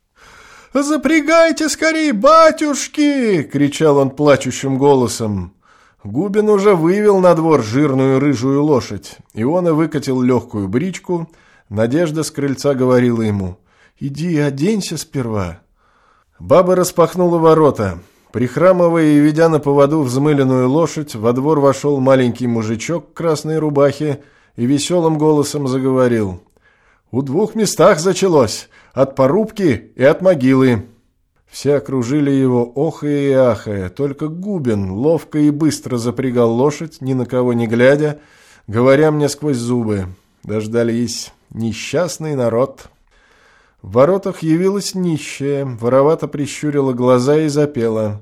«Запрягайте скорей, батюшки!» — кричал он плачущим голосом. Губин уже вывел на двор жирную рыжую лошадь. Иона выкатил легкую бричку. Надежда с крыльца говорила ему: «Иди, оденься сперва». Баба распахнула ворота. Прихрамывая и ведя на поводу взмыленную лошадь, во двор вошел маленький мужичок в красной рубахе и веселым голосом заговорил: «У двух местах зачалось, от порубки и от могилы». Все окружили его, охая и ахая, только Губин ловко и быстро запрягал лошадь, ни на кого не глядя, говоря мне сквозь зубы: «Дождались, несчастный народ». В воротах явилась нищая, воровато прищурила глаза и запела: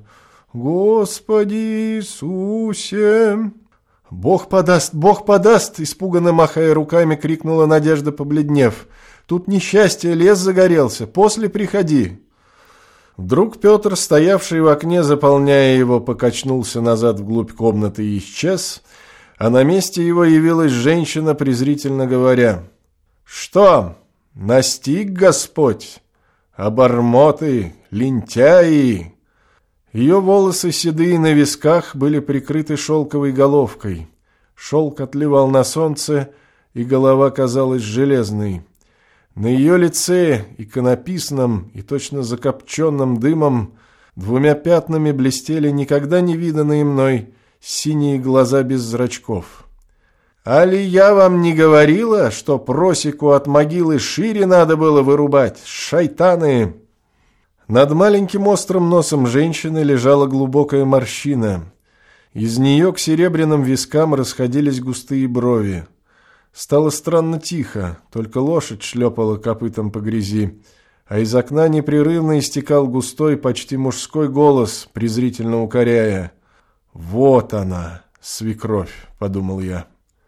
«Господи Иисусе!» «Бог подаст, Бог подаст!» — испуганно махая руками, крикнула Надежда, побледнев. «Тут несчастье, лес загорелся, после приходи». Вдруг Петр, стоявший в окне, заполняя его, покачнулся назад вглубь комнаты и исчез, а на месте его явилась женщина, презрительно говоря: «Что, настиг Господь? Обормоты, лентяи!» Ее волосы, седые на висках, были прикрыты шелковой головкой. Шелк отливал на солнце, и голова казалась железной. На ее лице, иконописном и точно закопченным дымом, двумя пятнами блестели никогда не виданные мной синие глаза без зрачков. «Али я вам не говорила, что просеку от могилы шире надо было вырубать, шайтаны?» Над маленьким острым носом женщины лежала глубокая морщина. Из нее к серебряным вискам расходились густые брови. Стало странно тихо, только лошадь шлепала копытом по грязи, а из окна непрерывно истекал густой, почти мужской голос, презрительно укоряя: «Вот она, свекровь», — подумал я.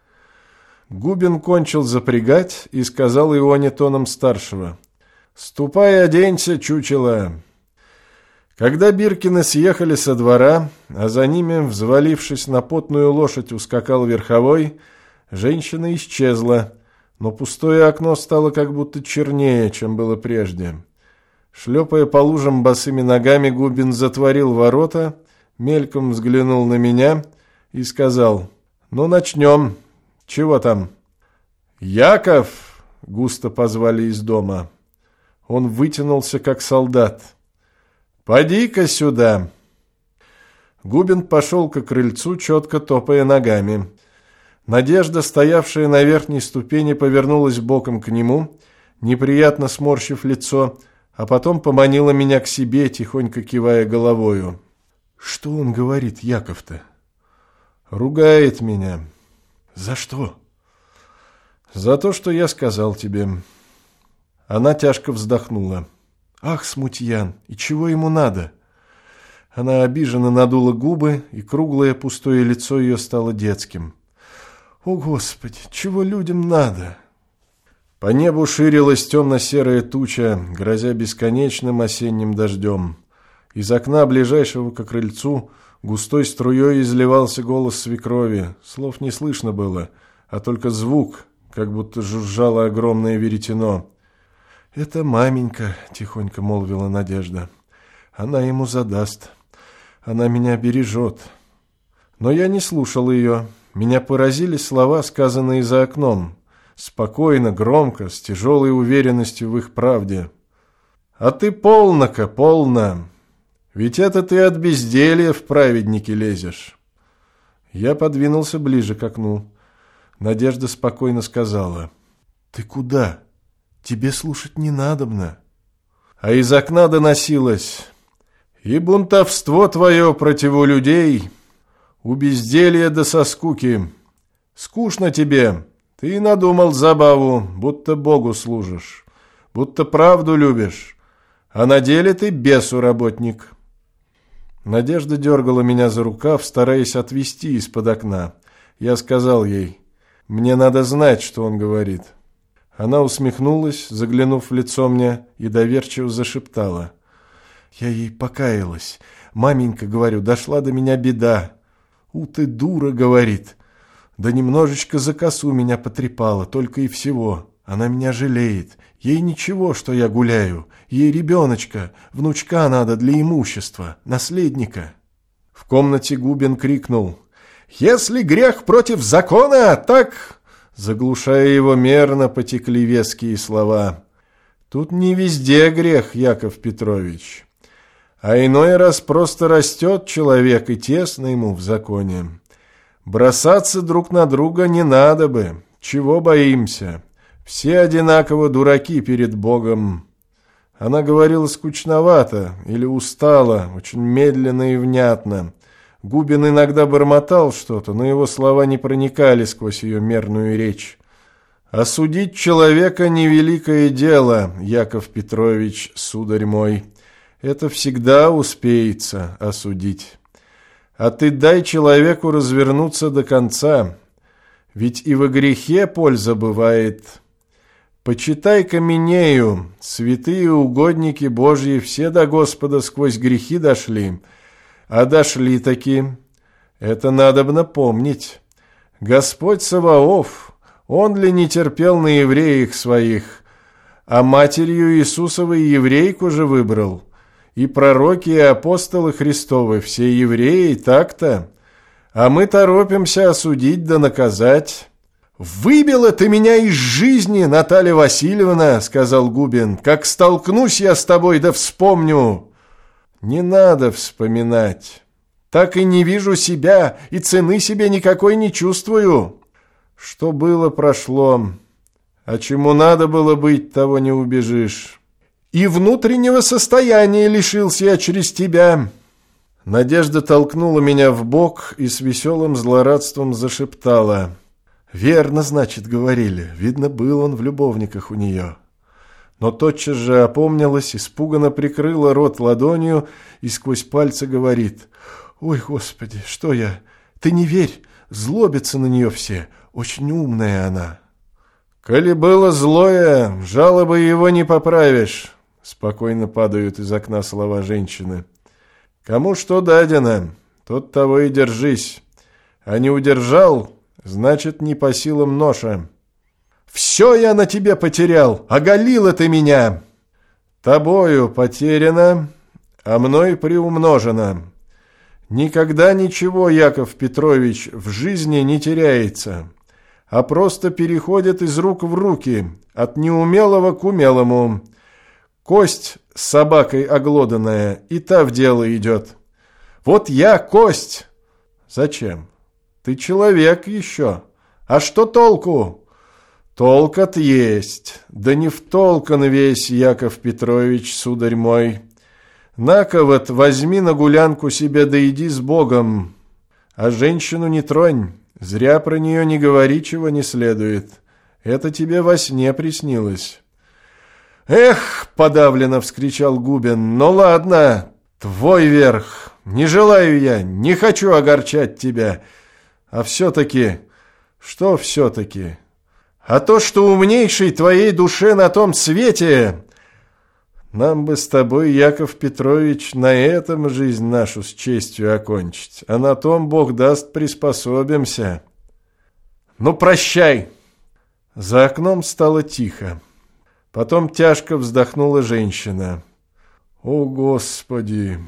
Губин кончил запрягать и сказал Ионе тоном старшего: «Ступай, оденься, чучело». Когда Биркины съехали со двора, а за ними, взвалившись на потную лошадь, ускакал верховой, женщина исчезла, но пустое окно стало как будто чернее, чем было прежде. Шлепая по лужам босыми ногами, Губин затворил ворота, мельком взглянул на меня и сказал: «Ну, начнем. Чего там?» «Яков!» — густо позвали из дома. Он вытянулся, как солдат. «Поди-ка сюда!» Губин пошел к крыльцу, четко топая ногами. Надежда, стоявшая на верхней ступени, повернулась боком к нему, неприятно сморщив лицо, а потом поманила меня к себе, тихонько кивая головою. «Что он говорит, Яков-то?» «Ругает меня». «За что?» «За то, что я сказал тебе». Она тяжко вздохнула. «Ах, смутьян, и чего ему надо?» Она обиженно надула губы, и круглое пустое лицо ее стало детским. «О, Господи, чего людям надо?» По небу ширилась темно-серая туча, грозя бесконечным осенним дождем. Из окна, ближайшего к крыльцу, густой струей изливался голос свекрови. Слов не слышно было, а только звук, как будто жужжало огромное веретено. «Это маменька», — тихонько молвила Надежда. «Она ему задаст. Она меня бережет». Но я не слушал ее. Меня поразили слова, сказанные за окном. Спокойно, громко, с тяжелой уверенностью в их правде. «А ты полно-ка, полно! Ведь это ты от безделья в праведники лезешь». Я подвинулся ближе к окну. Надежда спокойно сказала: «Ты куда? Тебе слушать не надобно». А из окна доносилось: «И бунтовство твое противу людей, у безделья да со скуки. Скучно тебе, ты надумал забаву, будто Богу служишь, будто правду любишь, а на деле ты бесу работник». Надежда дергала меня за рукав, стараясь отвести из-под окна. Я сказал ей: «Мне надо знать, что он говорит». Она усмехнулась, заглянув в лицо мне, и доверчиво зашептала: «Я ей покаялась. Маменька, говорю, дошла до меня беда». «У, ты дура», — говорит. «Да немножечко за косу меня потрепала, только и всего. Она меня жалеет. Ей ничего, что я гуляю. Ей ребеночка, внучка надо для имущества, наследника». В комнате Губин крикнул: «Если грех против закона, так...» Заглушая его, мерно потекли веские слова. «Тут не везде грех, Яков Петрович. А иной раз просто растет человек, и тесно ему в законе. Бросаться друг на друга не надо бы. Чего боимся? Все одинаково дураки перед Богом». Она говорила скучновато или устала, очень медленно и внятно. Губин иногда бормотал что-то, но его слова не проникали сквозь ее мерную речь. «Осудить человека — невеликое дело, Яков Петрович, сударь мой. Это всегда успеется осудить. А ты дай человеку развернуться до конца, ведь и во грехе польза бывает. Почитай Каменею, святые угодники Божьи все до Господа сквозь грехи дошли, а дошли таки. Это надобно помнить. Господь Саваоф, Он ли не терпел на евреях своих, а матерью Иисусовой еврейку же выбрал, и пророки, и апостолы Христовы, все евреи, так-то, а мы торопимся осудить да наказать». «Выбила ты меня из жизни, Наталья Васильевна», — сказал Губин. «Как столкнусь я с тобой, да вспомню». «Не надо вспоминать. Так и не вижу себя, и цены себе никакой не чувствую. Что было, прошло. А чему надо было быть, того не убежишь. И внутреннего состояния лишился я через тебя». Надежда толкнула меня в бок и с веселым злорадством зашептала: «Верно, значит, говорили. Видно, был он в любовниках у нее». Но тотчас же опомнилась, испуганно прикрыла рот ладонью и сквозь пальцы говорит: «Ой, Господи, что я? Ты не верь, злобятся на нее все. Очень умная она». «Коли было злое, жалобы его не поправишь», — спокойно падают из окна слова женщины. «Кому что дадено, тот того и держись. А не удержал, значит, не по силам ноша». Все я на тебе потерял, оголила ты меня. Тобою потеряно, а мной приумножено. Никогда ничего, Яков Петрович, в жизни не теряется, а просто переходит из рук в руки, от неумелого к умелому. Кость с собакой оглоданная, и та в дело идет. Вот я кость. Зачем? Ты человек еще. А что толку? Толк-от есть. Да не в толкан весь, Яков Петрович, сударь мой. На-ка вот, возьми на гулянку себе, да иди с Богом. А женщину не тронь, зря про нее не говори, чего не следует. Это тебе во сне приснилось. Эх, подавленно вскричал Губин, ну ладно, твой верх. Не желаю я, не хочу огорчать тебя. А все-таки, что все-таки? А то, что умнейшей твоей душе на том свете... Нам бы с тобой, Яков Петрович, на этом жизнь нашу с честью окончить, а на том, Бог даст, приспособимся. Ну, прощай. За окном стало тихо. Потом тяжко вздохнула женщина. О, Господи!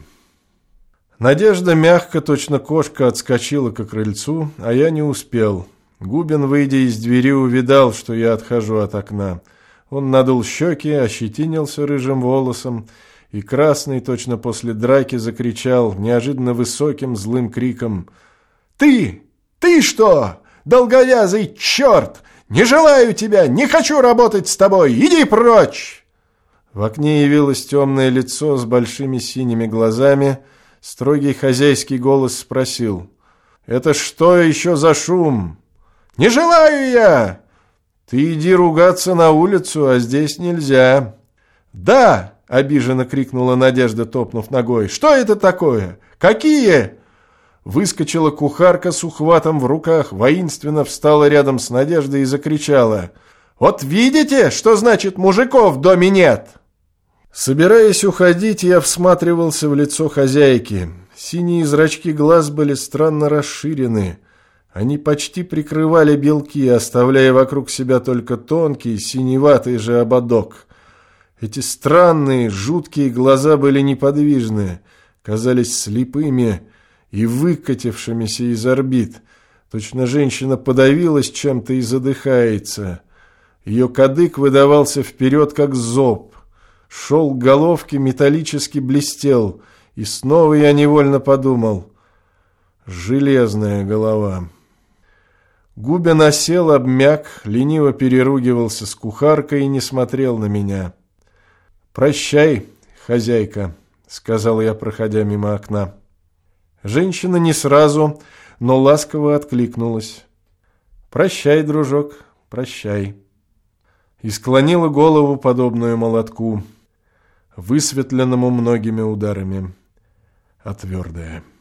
Надежда мягко, точно кошка, отскочила к крыльцу, а я не успел. Губин, выйдя из двери, увидал, что я отхожу от окна. Он надул щеки, ощетинился рыжим волосом и, красный, точно после драки, закричал неожиданно высоким злым криком. «Ты! Ты что? Долговязый черт! Не желаю тебя! Не хочу работать с тобой! Иди прочь!» В окне явилось темное лицо с большими синими глазами. Строгий хозяйский голос спросил. «Это что еще за шум?» «Не желаю я!» «Ты иди ругаться на улицу, а здесь нельзя». «Да!» — обиженно крикнула Надежда, топнув ногой. «Что это такое? Какие?» Выскочила кухарка с ухватом в руках, воинственно встала рядом с Надеждой и закричала. «Вот видите, что значит мужиков в доме нет?» Собираясь уходить, я всматривался в лицо хозяйки. Синие зрачки глаз были странно расширены. Они почти прикрывали белки, оставляя вокруг себя только тонкий, синеватый же ободок. Эти странные, жуткие глаза были неподвижны, казались слепыми и выкатившимися из орбит. Точно женщина подавилась чем-то и задыхается. Ее кадык выдавался вперед, как зоб. Шелк головки металлически блестел, и снова я невольно подумал. Железная голова. Губин осел, обмяк, лениво переругивался с кухаркой и не смотрел на меня. «Прощай, хозяйка», — сказал я, проходя мимо окна. Женщина не сразу, но ласково откликнулась. «Прощай, дружок, прощай». И склонила голову, подобную молотку, высветленному многими ударами, а твердая.